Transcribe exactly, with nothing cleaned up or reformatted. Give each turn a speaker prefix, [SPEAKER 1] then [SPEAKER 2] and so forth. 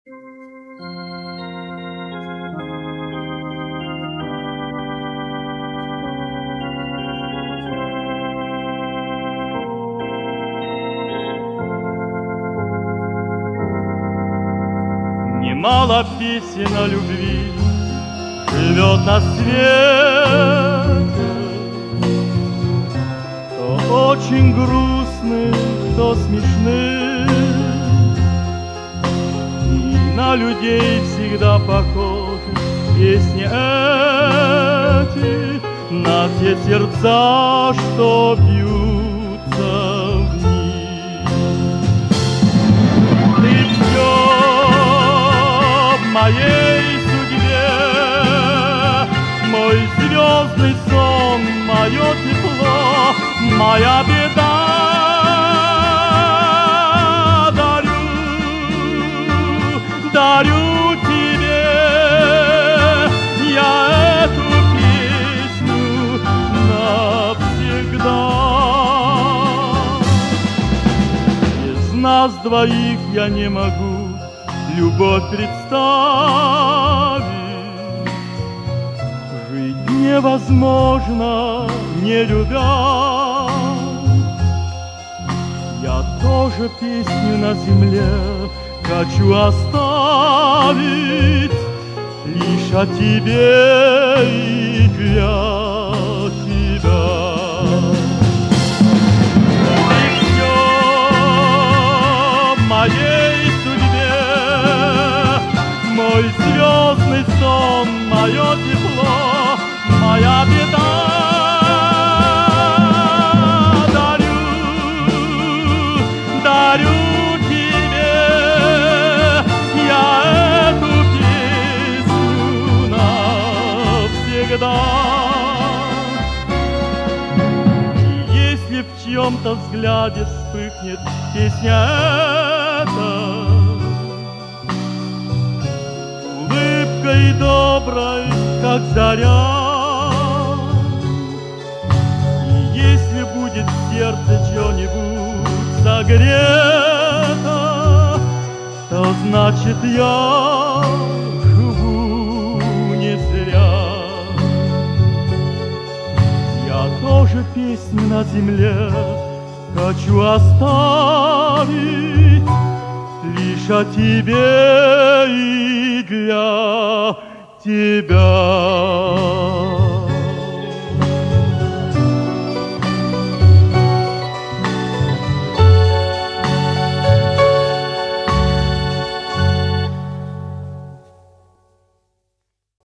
[SPEAKER 1] Немало песен о любви живет на свете, то очень грустных, то смешных, и на людей всегда похожи песни эти, на те сердца, что бьются в них. Ты все в моей судьбе, мой звездный сон, мое тепло, моя беда. Дарю, дарю тебе я эту песню навсегда. Без нас двоих я не могу любовь представить. Жить невозможно, не любя. Я тоже песню на земле хочу оставить лишь о тебе и для тебя. Ты все в моей судьбе, мой звездный сон, мое тепло, моя беда. Дарю, дарю тебе я эту песню навсегда. И если в чьем-то взгляде вспыхнет песня эта, улыбкой доброй, как заря, и если будет сердце чего-нибудь согрето, то значит я живу не зря. Я тоже песню на земле хочу оставить лишь о тебе и для тебя.